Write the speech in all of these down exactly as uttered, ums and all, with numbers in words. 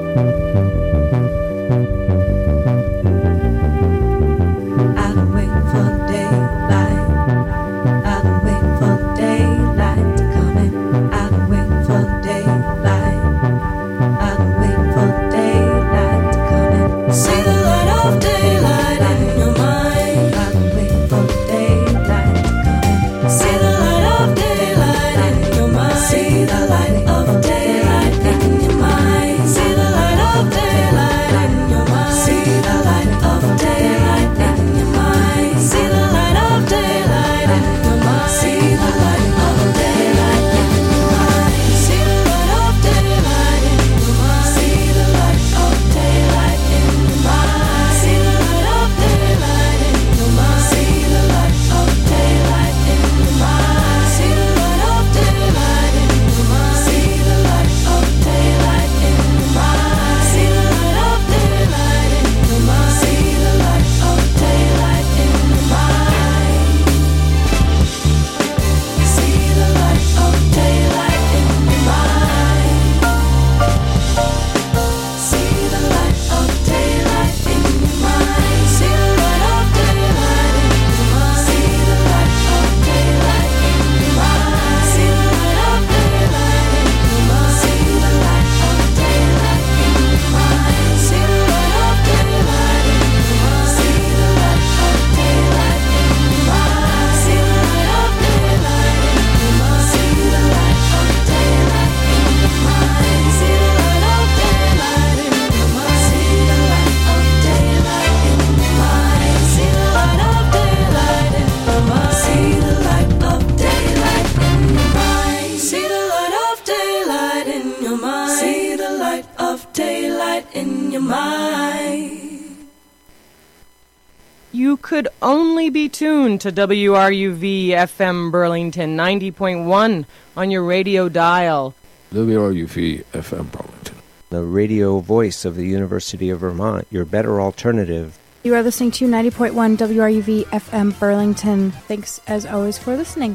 You could only be tuned to W R U V F M Burlington ninety point one on your radio dial. W R U V F M Burlington, the radio voice of the University of Vermont, your better alternative. You are listening to ninety point one W R U V F M Burlington. Thanks, as always, for listening.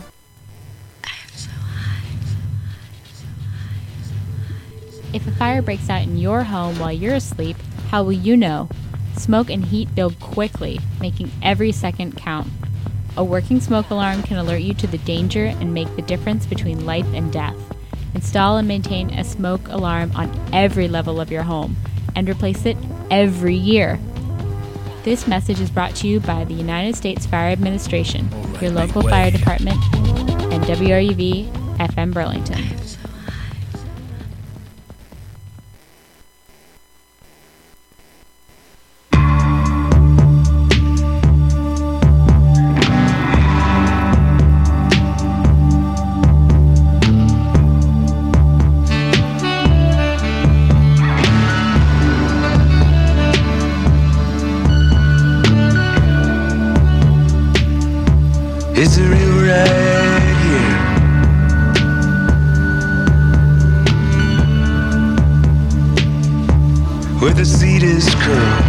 If a fire breaks out in your home while you're asleep, how will you know? Smoke and heat build quickly, making every second count. A working smoke alarm can alert you to the danger and make the difference between life and death. Install and maintain a smoke alarm on every level of your home, and replace it every year. This message is brought to you by the United States Fire Administration, right, your local fire department, and W R U V F M Burlington. It's a river right here, where the seed is curled.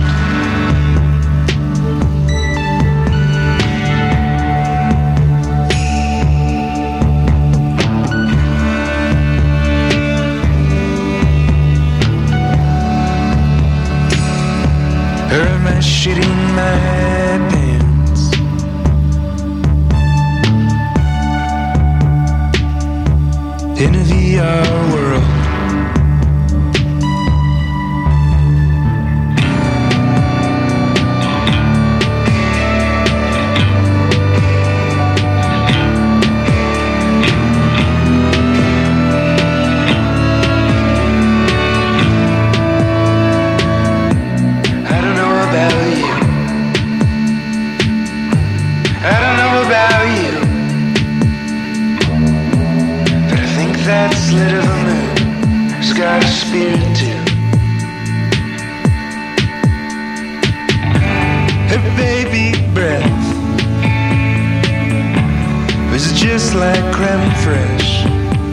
Her am I shitting my pants? In a V R world, I don't know about you. I don't know about you. That slit of a moon has got a spirit too. Her baby breath was just like creme fraiche.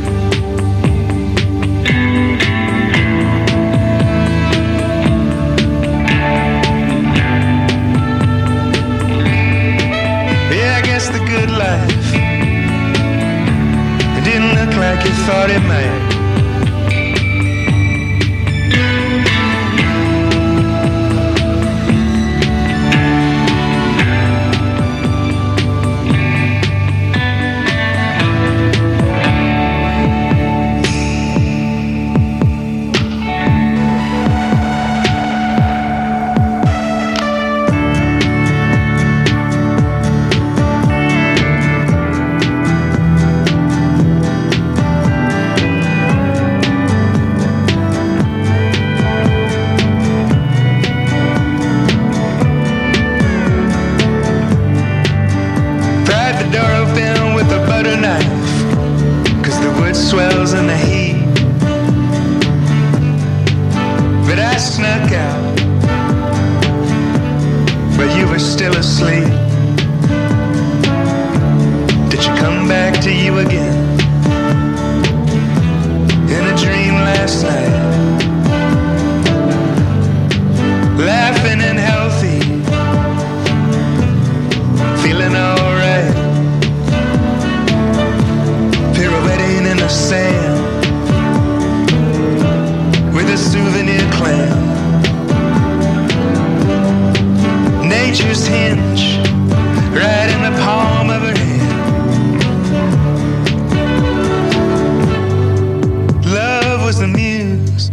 Yeah, I guess the good life didn't look like you thought it might. I snuck out, but you were still asleep. Did she come back to you again in a dream last night? Laughing and healthy, feeling alright, pirouetting in the sand with a souvenir clam. Nature's hinge right in the palm of her hand. Love was the muse,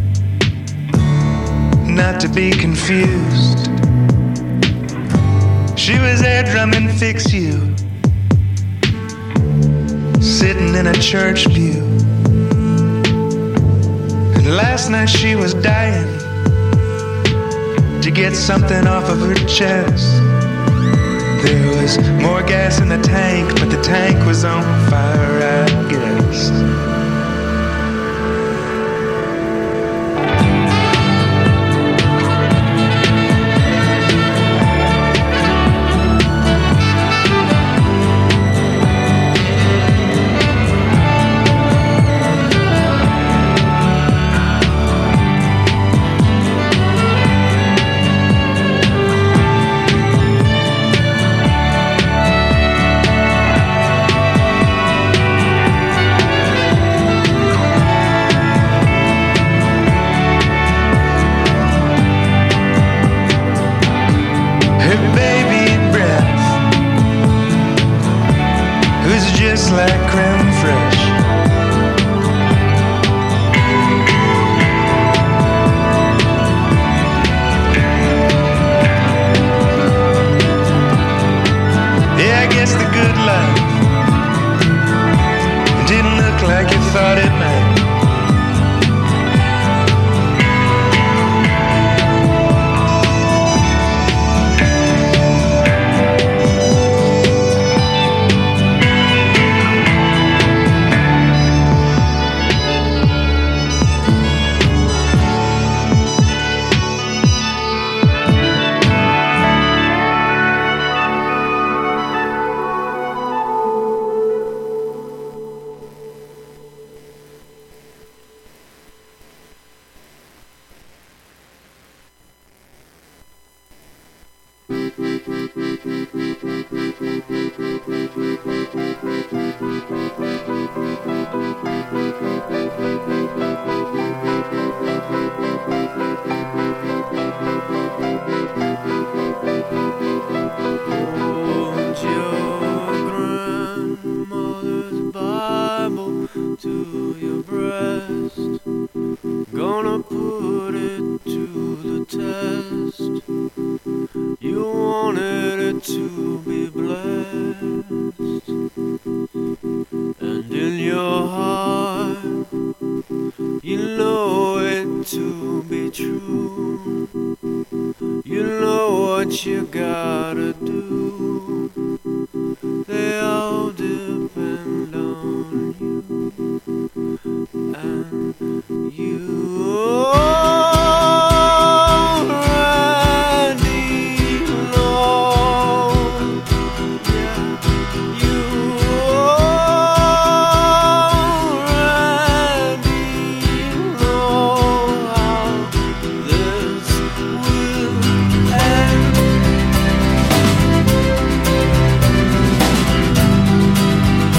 not to be confused. She was there drumming Fix You, sitting in a church pew. And last night she was dying to get something off of her chest. There was more gas in the tank, but the tank was on fire, I guess. Just like creme fraiche. Yeah, I guess the good life didn't look like you thought it might.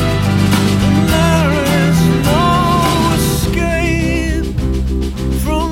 From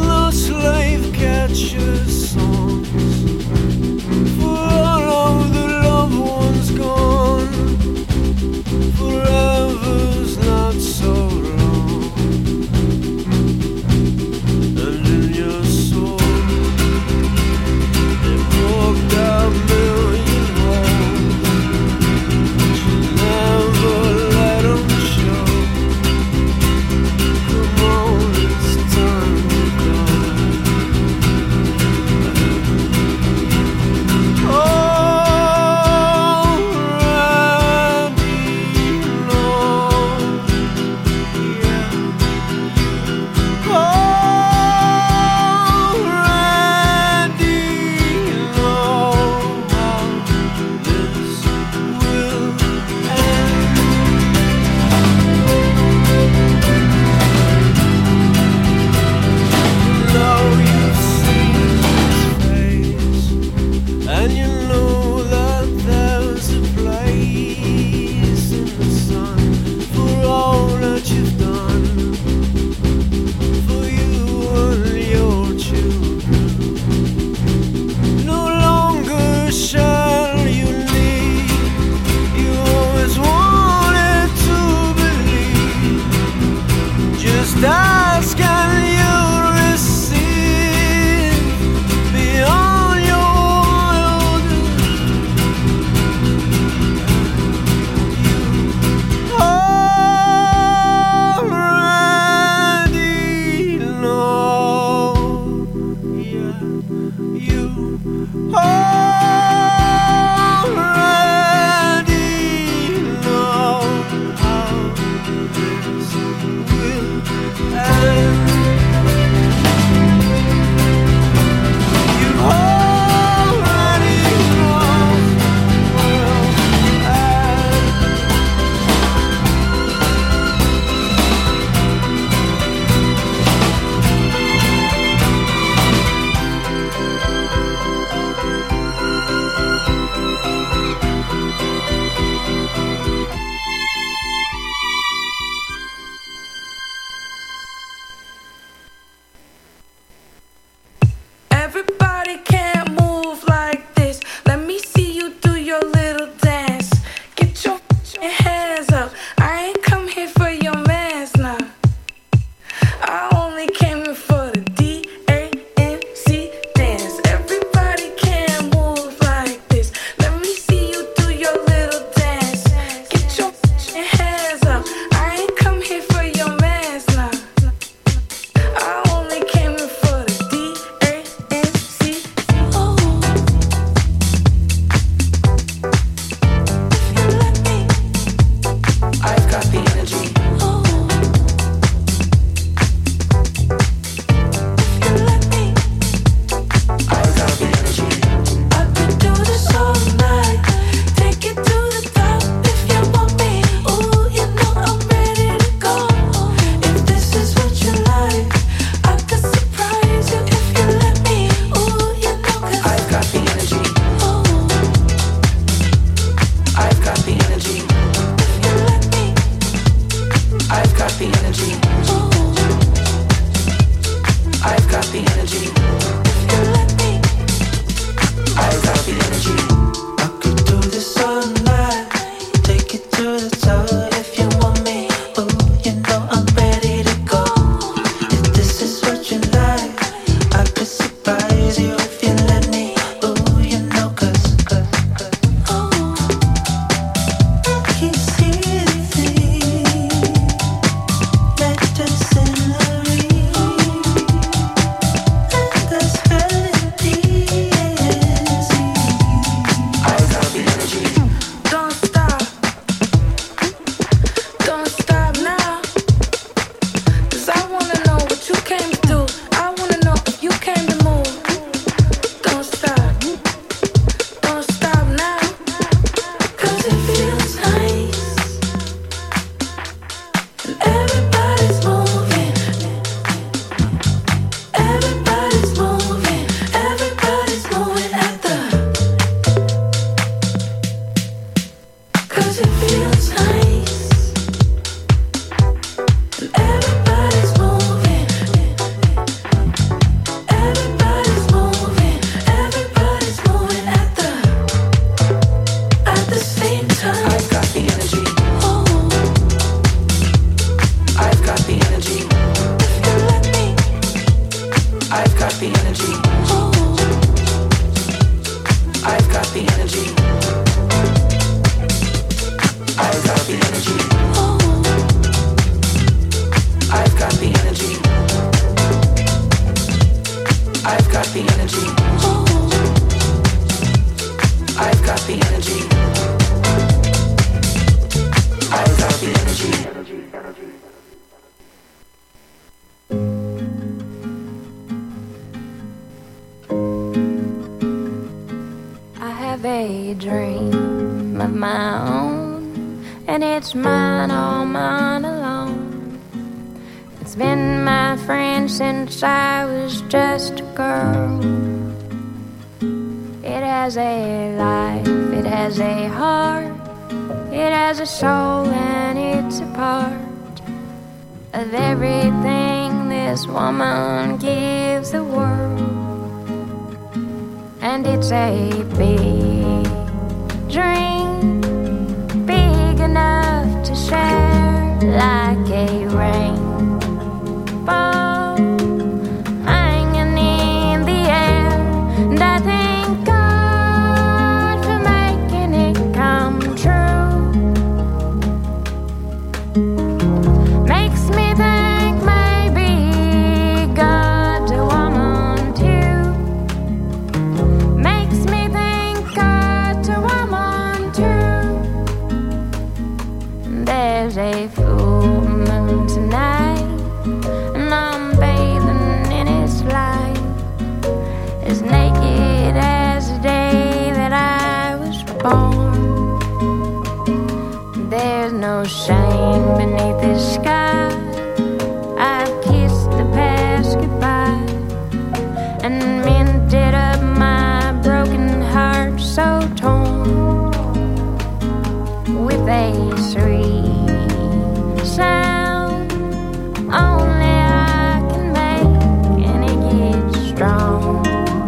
Everybody can't move like this. Let me see you do your little dance. Get your, your hands up. I ain't come here for your mans now. I only came here for the D A N C dance. Everybody can't move like this. Let me see you do your little dance. Get your, your hands up. I ain't come here for your mans now. I only came here for the D A N C. Oh, if you let me, I've got the energy. Oh, if you let me, I've got the energy. I could do this all night. Take it to the top if you want me. Ooh, you know I'm ready to go. If this is what you like, I could surprise you if you let me. Ooh, you know 'cause I've got the energy. Oh, I've got the energy. If you let me, I've got the energy. Oh, I've got the energy. If you let me, I've got the energy. I could do this all night. Take it to the top if you want me. Ooh, you know I'm ready to go. If this is what you like, I could surprise you if you let me. Ooh, you know 'cause, 'cause, 'cause oh, I can see the thing that just in the ring. And that's melody. I've got the energy. Don't stop. Don't stop now. 'Cause I wanna know what you came to do. I wanna know if you came to move. Don't stop. Don't stop now. 'Cause it feels nice. And everybody's moving. Everybody's moving. Everybody's moving at the. 'Cause it feels nice. And everybody's moving. Everybody's moving. Everybody's moving at the. At the same time. I've got the energy. Oh, I've got the energy. If you let me, I've got the energy. Oh, I've got the energy. I've got the energy. Oh, I've got the energy. I've got the energy. Oh, I've got the energy. I've got the energy. I have a dream of my own, and it's mine, all mine alone. It's been my friend since I was just a girl. It has a life, it has a heart, it has a soul, and it's a part of everything this woman gives the world. And it's a big dream, big enough to share, like a rainbow hanging in the air. And I thank God for making it come true. Makes me think maybe God's a woman too. Makes me think God's a woman too. There's a full moon tonight, and I'm bathing in its light, as naked as the day that I was born. There's no shame beneath this sky. I've kissed the past goodbye and mended up my broken heart so torn with a sweet sound only I can make, and it gets strong.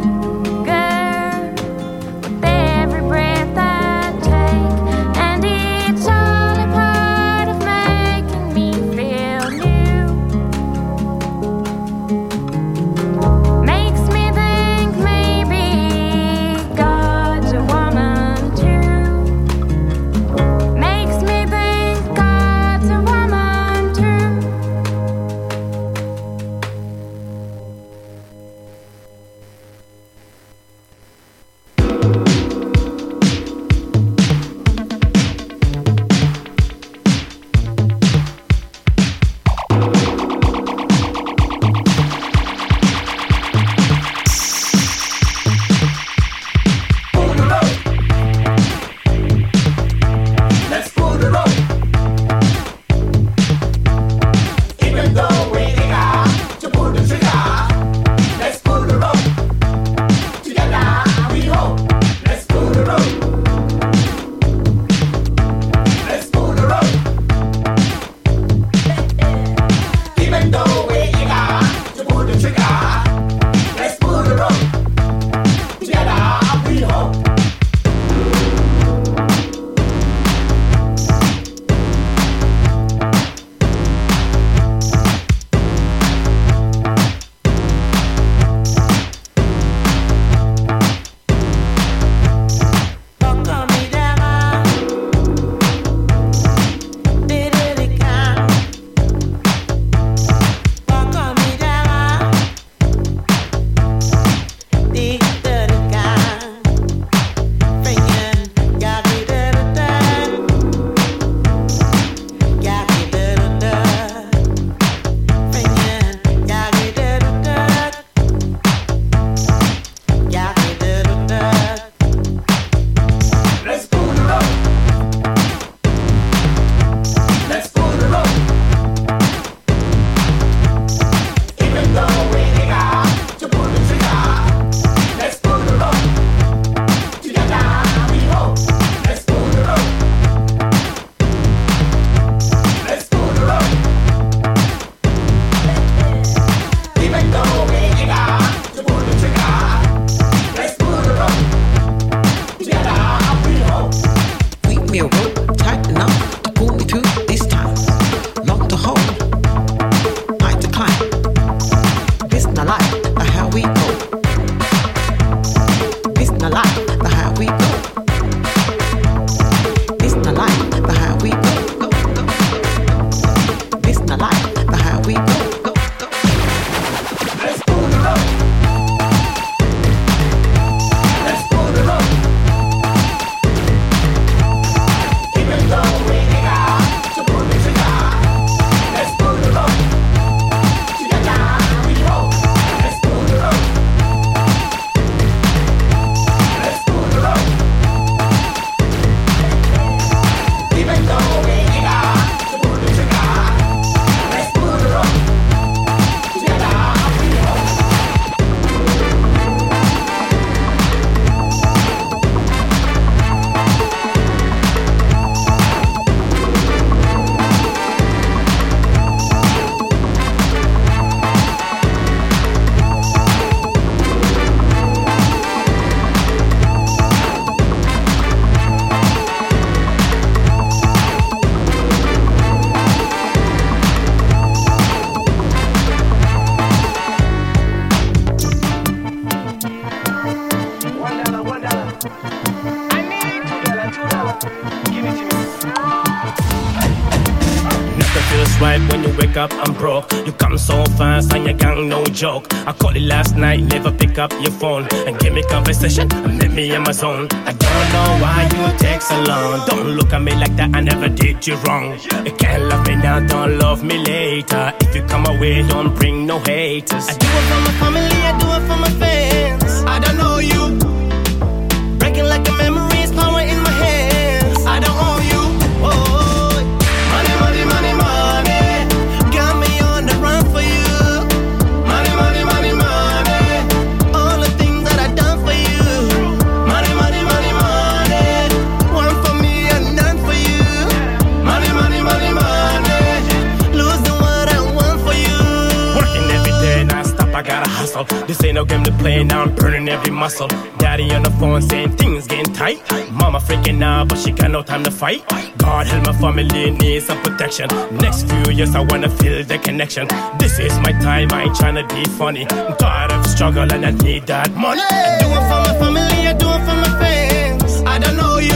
pick up, I'm broke. You come so fast and your gang no joke. I called it last night, never pick up your phone and give me conversation and let me in my zone. I don't know why you take so long. Don't look at me like that, I never did you wrong. You can't love me now, don't love me later. If you come away, don't bring no haters. I do it for my family, I do it for my fans. I don't know you, breaking like a memory is power in my hands. I don't owe you, oh, money, money, money, money. Got me on the run for you. Money, money, money, money. All the things that I done for you. Money, money, money, money. One for me and none for you. Money, money, money, money. Losing what I want for you. Working every day, non stop, I gotta hustle. This ain't no game to play, now I'm burning every muscle. Daddy on the phone saying things getting tight. Mama freaking out, but she got no time to fight. God help my family needs some protection. Next few years I wanna feel the connection. This is my time, I ain't tryna be funny. I'm tired of struggle and I need that money. I do it for my family, I do it for my fans. I don't know you,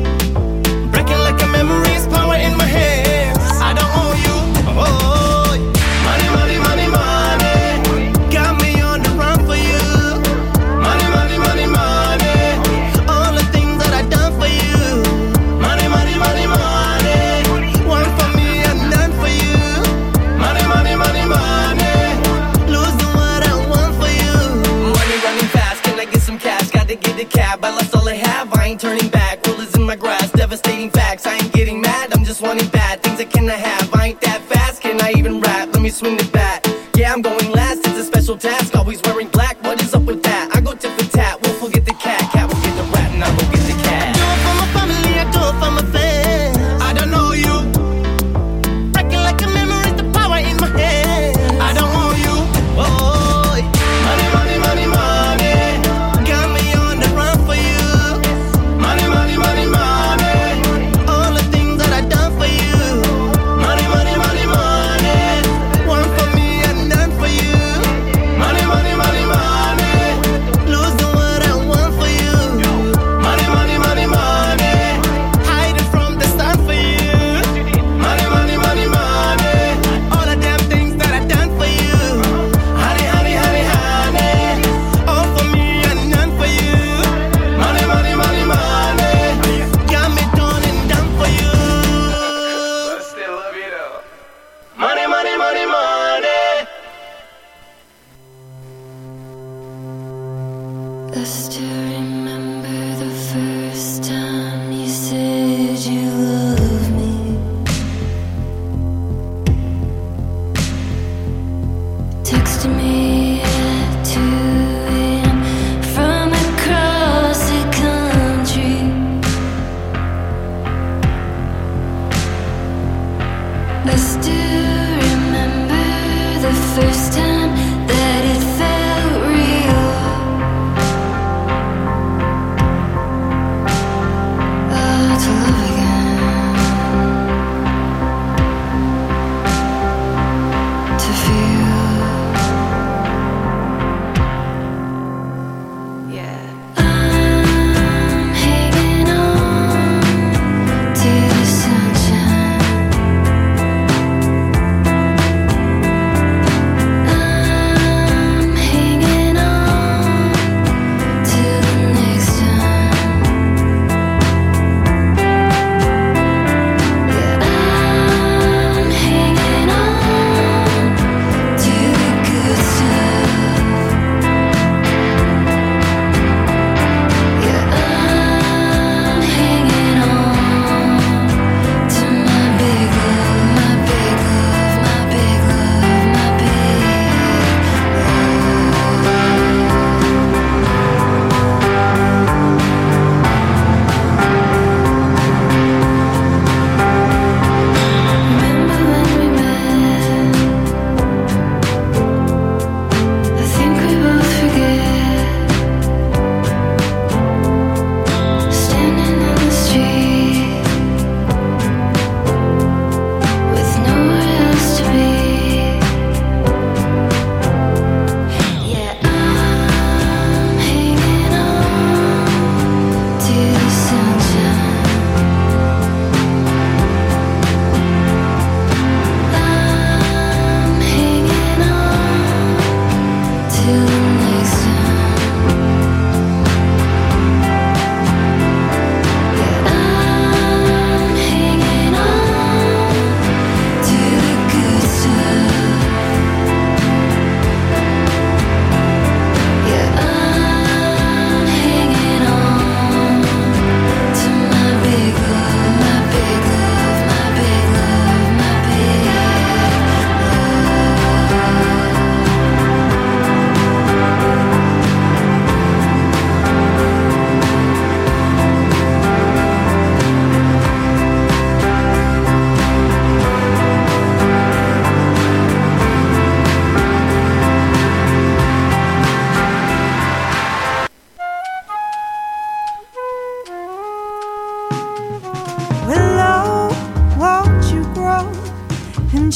breaking like a memory is power in my hands. I don't owe you, oh, money, money, money, money. Got me on the run for you. Money, money, money, money. All the things that I done for you. Money, money, money, money. One for me and none for you. Money, money, money, money. Losing what I want for you. Money running fast, can I get some cash? Got to get a cab, I lost all I have. I ain't turning back, rollers in my grass. Devastating facts, I ain't getting mad. I'm just wanting bad things I cannot have. I ain't that fast, can I even rap? Let me swing the bat. Yeah, I'm going last, it's a special task. Always wearing black, what is up with that? I go tip for tat, we'll forget the cat. Cat will get the rat and I'll go get the cat. I do it for my family, I do it for my fans. I don't know you, breaking like a memory, the power in my hands. I don't owe you, oh, money, money, money, money. Got me on the run for you. Money, money, money, money. All the things that I done for you. Money, money, money, money. One for me and none for you. Money, money, money, money. Losing what I want for you. Money, money, money, money. Hiding from the sun for you. Money, money, money, money. All the damn things that I done for you. Honey, honey, honey, honey. All for me and none for you. Money, money, money, money. Got me done and done for you. Money, money, money, money. I still remember the first time you said you loved me. Texting me at two a.m. from across the country. I still remember the first time that it felt real.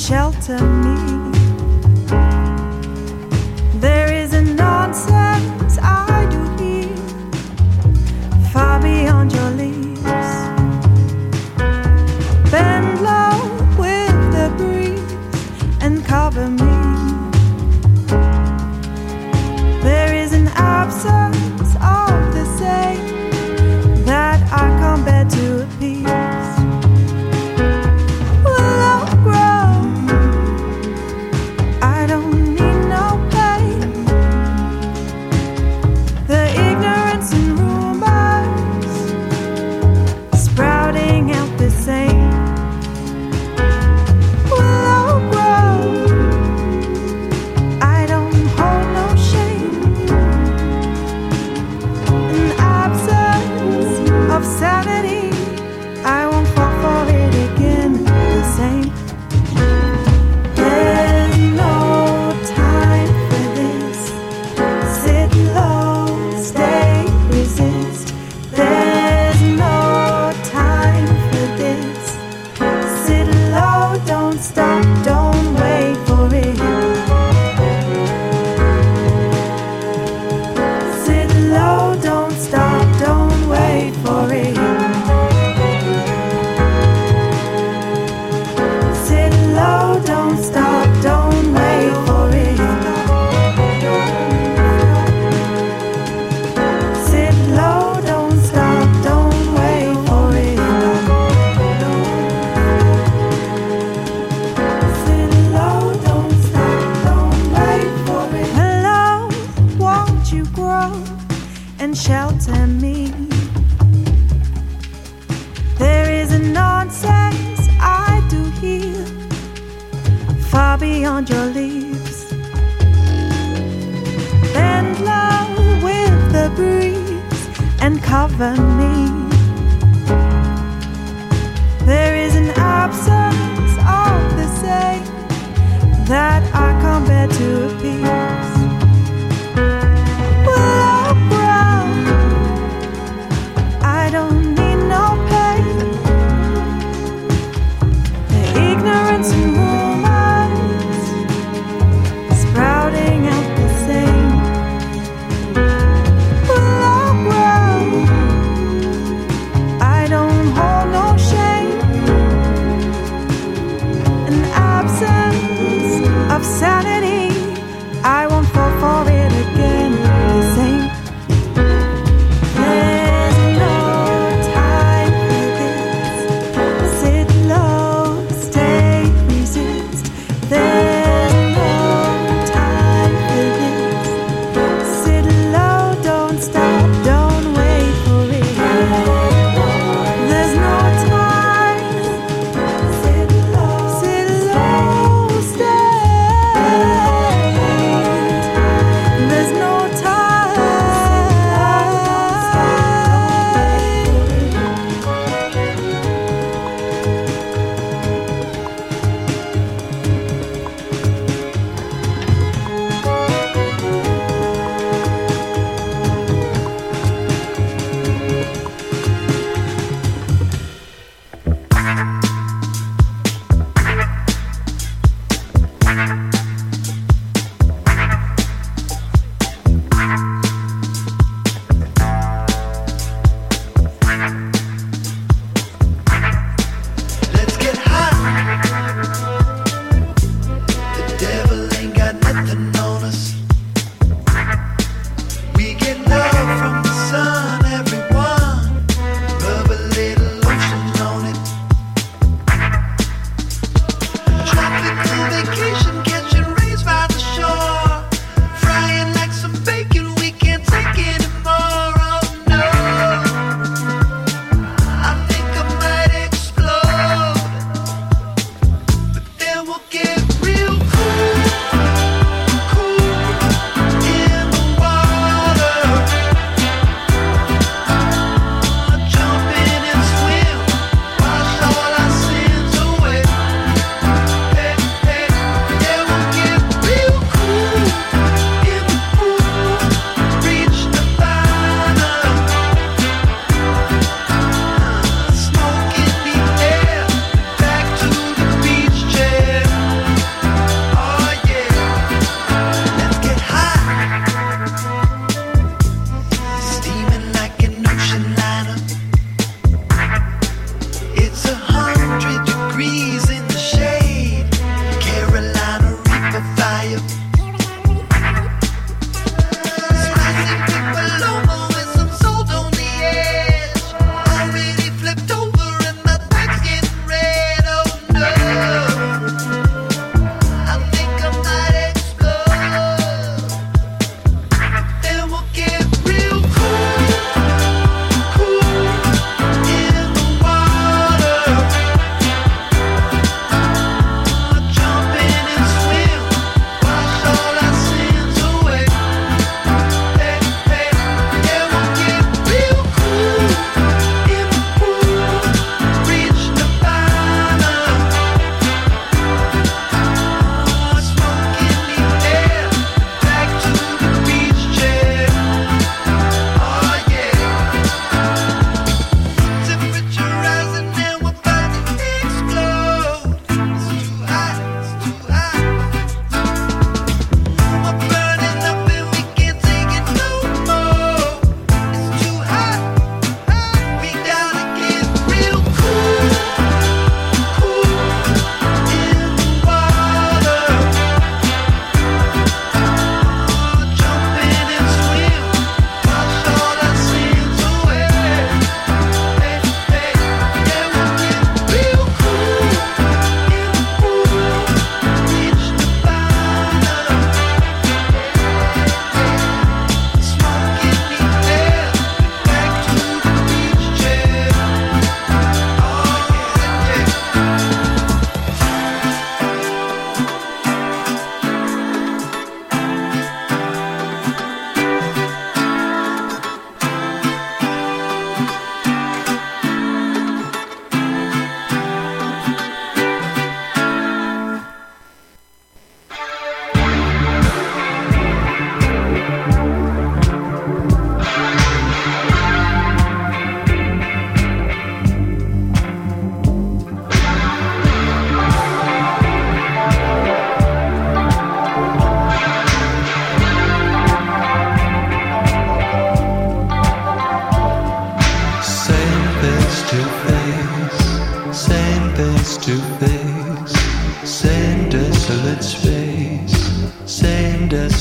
shelter me. There is a nonsense I do hear, far beyond your leaves. Bend low with the breeze and cover me. There is an absence of the same that I can't bear to appease. Willow grow, I don't need no pain. The ignorance and rumors sprouting out the same. Willow grow, I don't hold no shame. An absence of sanity, I won't fall for it again the same. There's no time for this. Sit low, stay, resist. There's no time for this. Sit low, don't stop, don't wait for it. Sit low, don't stop, don't wait for it. Sit low, don't stop, don't wait for it. Sit low, don't stop, don't wait for it. Sit low, don't stop, don't wait for it. Hello, won't you grow and shelter me? There is a nonsense I do hear, far beyond your leaves. Bend low with the breeze and cover me. There is an absence of the same that I can't bear to appease. Willow grow, I don't need no pain. The ignorance and rumors sprouting out the same. Willow grow, I don't hold no shame. An absence of sanity, I won't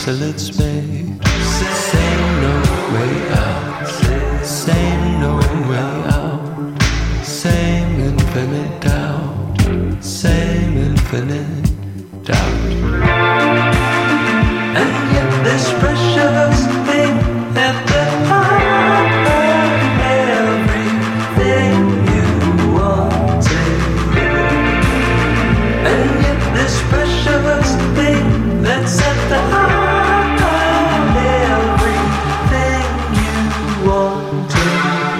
desolate space. Same no way out. Same no way out. Same infinite doubt. Same infinite doubt. And yet this precious thing at the heart of everything you wanted. And yet this precious thing that's at the heart of everything you wanted.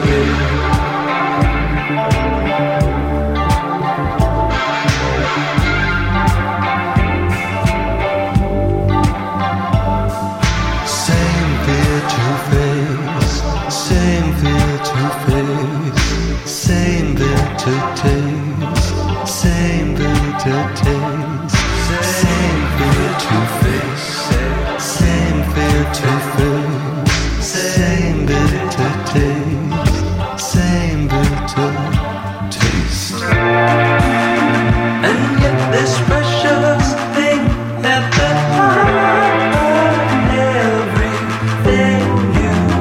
Same fear to face, same fear to face, same bitter taste, same bitter taste, same fear to face, same fear to face, same bitter taste, same bitter taste. And yet this precious thing at the heart of everything you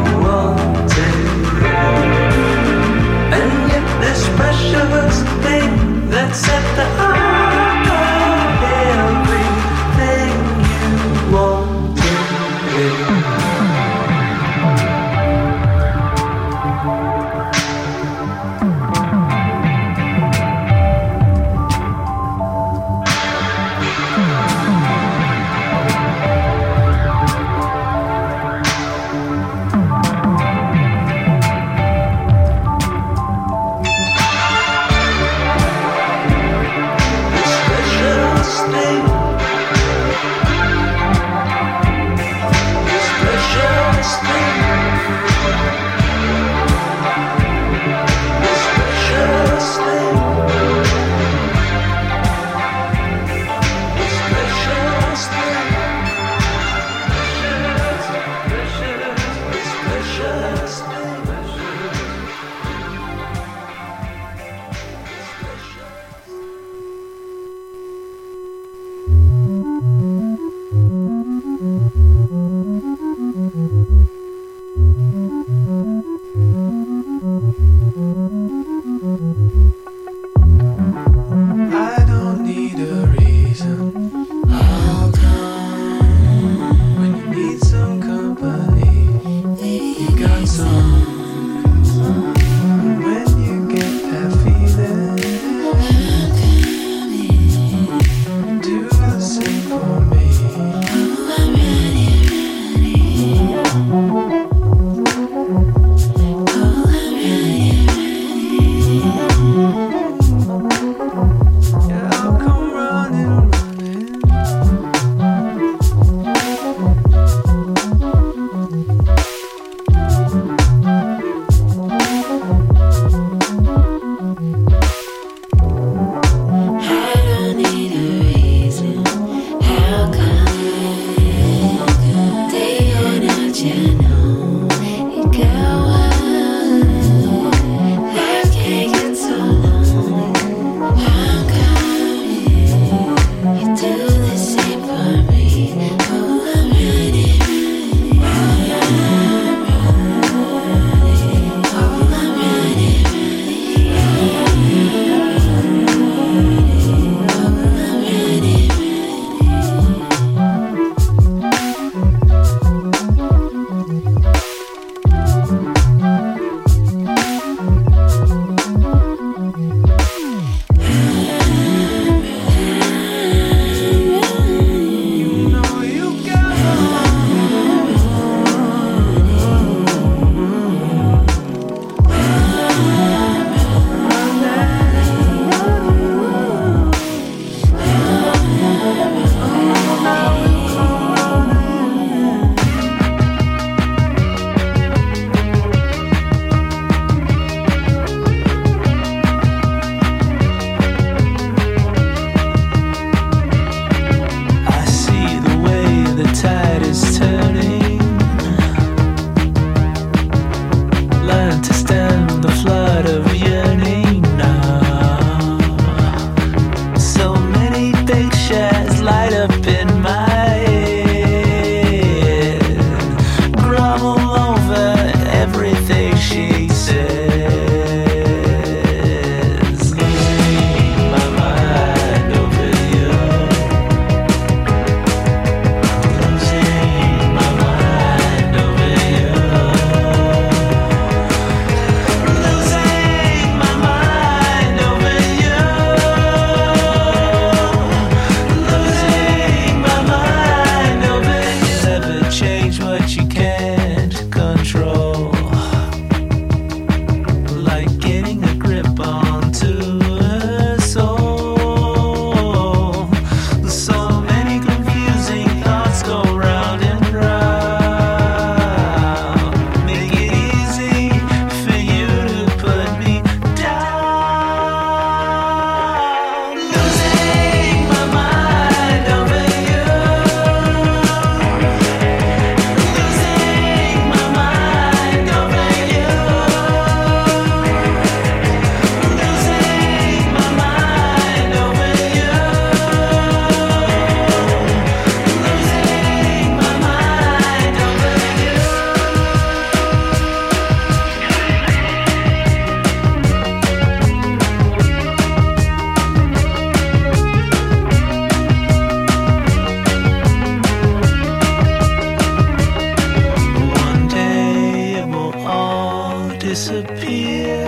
disappear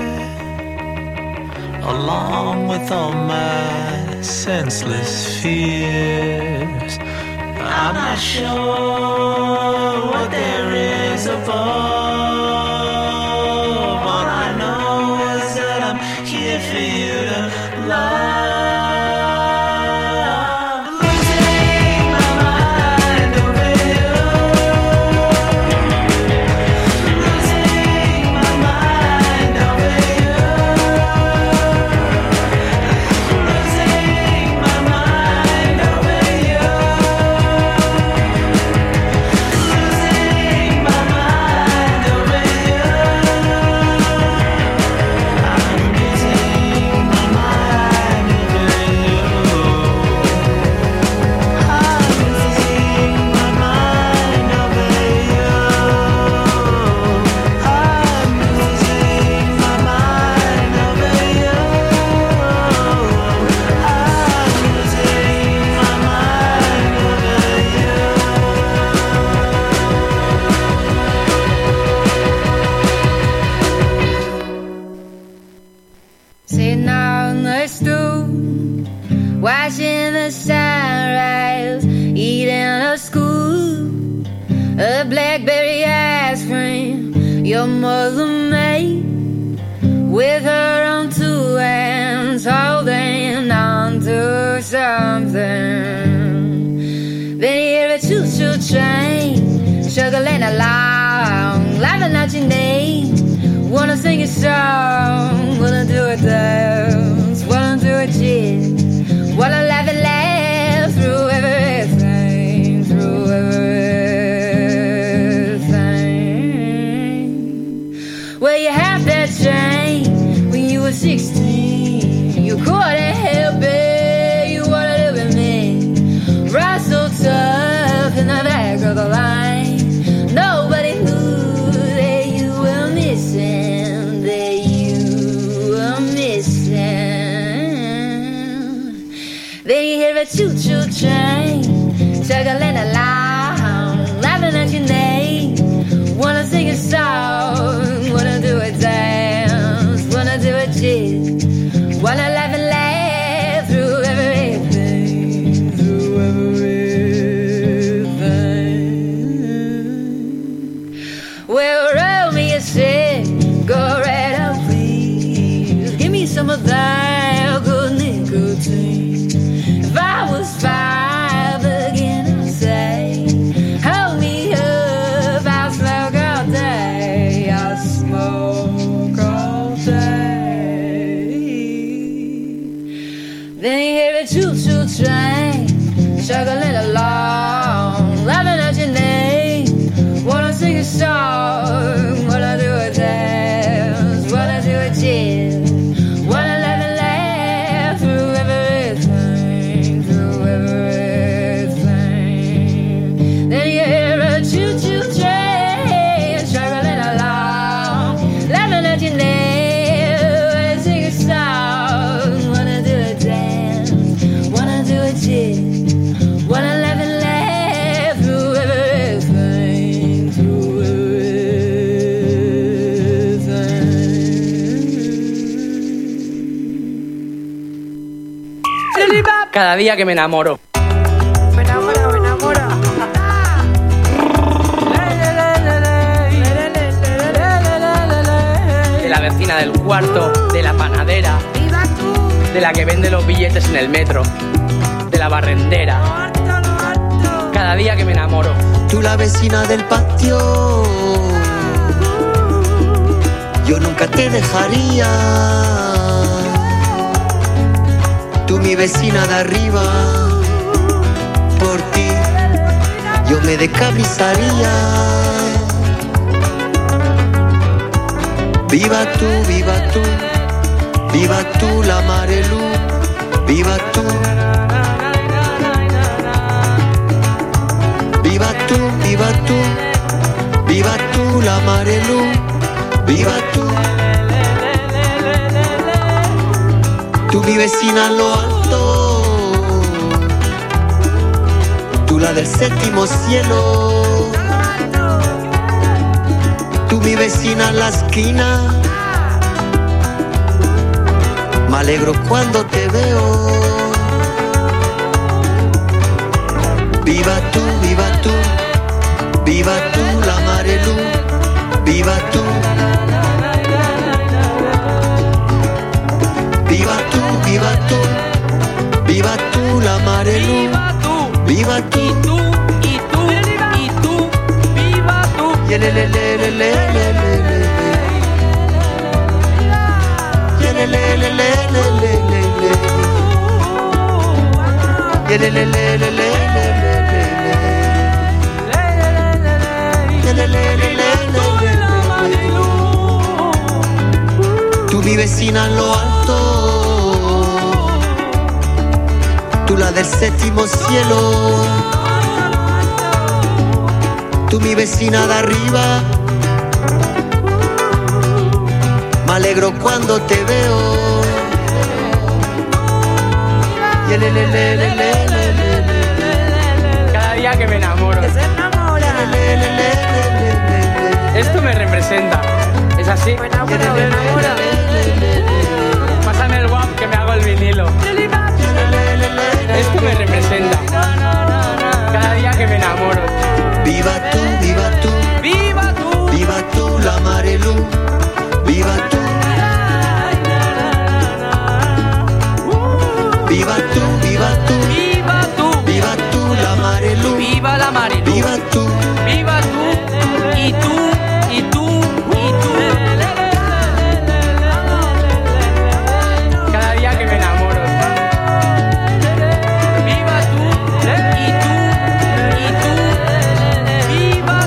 along with all my senseless fears. I'm not sure what there is above. All I know is that I'm here for you to love. Your mother made with her own two hands holding on to something. Then you hear a choo-choo train struggling along, laughing at your name. Wanna sing a song, wanna do a dance, wanna do a jig, wanna laugh and laugh through everything, through everything. Well, you have that chain when you were sixteen. You couldn't help it, you wanted to be me. Ride so tough in the back of the line. Nobody knew that you were missing, that you were missing. Then you hear a choo-choo train juggling along, laughing at your name. Wanna sing a song, wanna do a dance, wanna do a jig, wanna laugh and laugh through everything, through everything. Well, roll me a stick, go right up, please. Give me some of that good nicotine. If I was five again, I'd say, hold me up, I'll smoke all day, I'll smoke all day. Then you hear a choo-choo train struggling along, laughing at your name. Wanna sing a song, wanna do a dance, wanna do a jig, wanna laugh and laugh through everything, through everything. Then you hear a choo-choo train struggling along, laughing at your name. Wanna sing a song, wanna do a dance, wanna do a jig, wanna laugh and laugh through everything, through everything. Cada día que me enamoro. Me enamora, me enamora. De la vecina del cuarto, de la panadera, de la que vende los billetes en el metro, de la barrendera. Cada día que me enamoro. Tú la vecina del patio, yo nunca te dejaría. Tú mi vecina de arriba, por ti yo me decabrizaría. Viva tú, viva tú, viva tú la Marelú, viva tú. Viva tú, viva tú, viva tú la Marelú, viva tú. Tú mi vecina en lo alto, tú la del séptimo cielo. Tú mi vecina en la esquina, me alegro cuando te veo. Viva tú, viva tú, viva tú la Marelú, viva tú. Viva tú, viva tú, viva tú la Marelú, viva tú. Y tú, y tú, y tú, viva tú. Y le le le le le le le le. Y le le le le le le le le. Y le le le le le le le. Y le le le le le le. Tú mi vecina en lo alto, tú la del séptimo cielo. Tú mi vecina de arriba, me alegro cuando te veo. Y le, le, le, le, le, le. Cada día que me enamoro. Que se enamora. Le, le, le, le, le. Esto me representa. ¿Es así? Me enamora, me enamora. Pásame el guap que me hago el vinilo. Esto me representa. Cada día que me enamoro. Viva tú, viva tú, viva tú, viva tú la Marelú, viva tú. Viva tú, viva tú, viva tú, viva tú la Marelú, viva la Marelú, viva tú, viva tú, y tú, y tú, y tú. Cada día que me enamoro. Viva tú, y tú, y tú, viva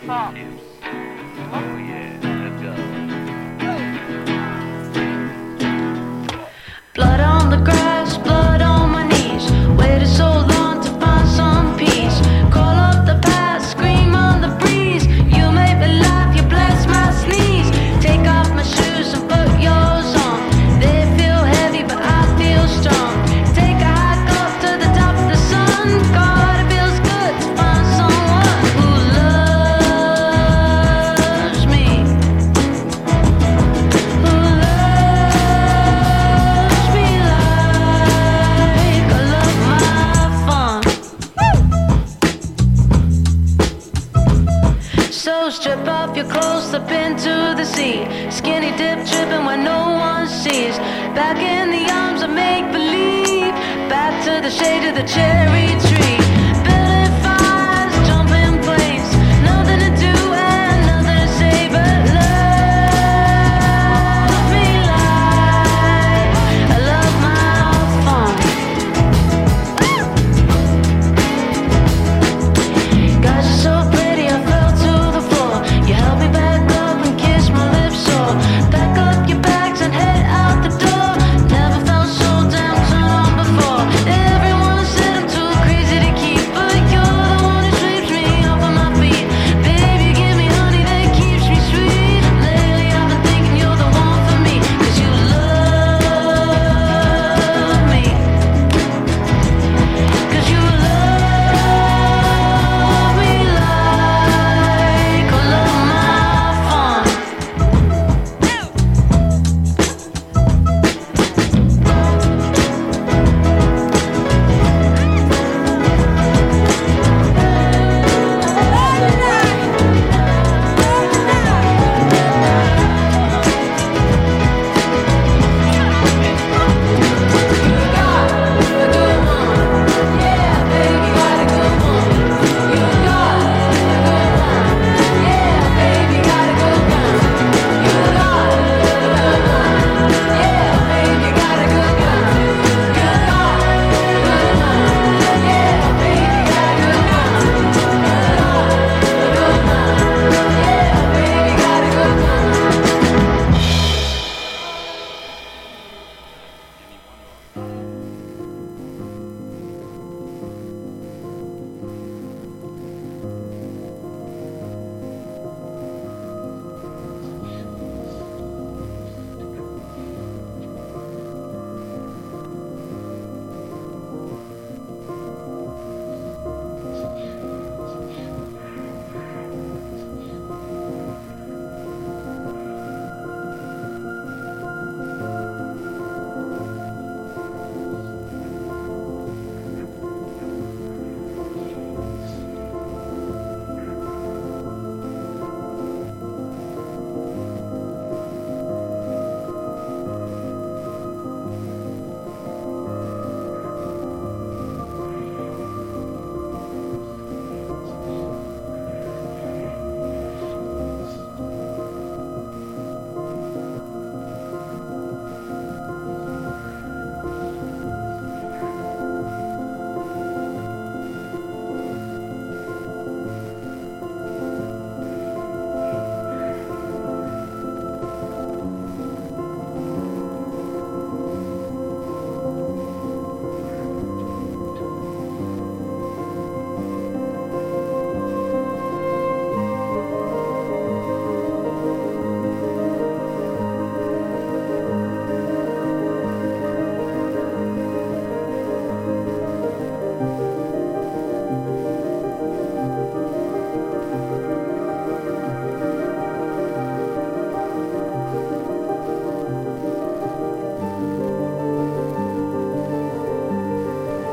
thought. Oh yeah, let's go. Blood on the grass, blood on my knees. Waited so long to find some peace. Call up the past, scream on the breeze. You made me laugh, you bless my sneeze. Take off my shoes and put yours on. They feel heavy, but I feel strong. Take a hike up to the top of the sun. God, it feels good to find someone who loves me. Who loves me like I love my fun. So strip off your clothes, slip into the sea. Skinny dip tripping where no one sees. Back in the arms of make believe. Back to the shade of the cherry tree.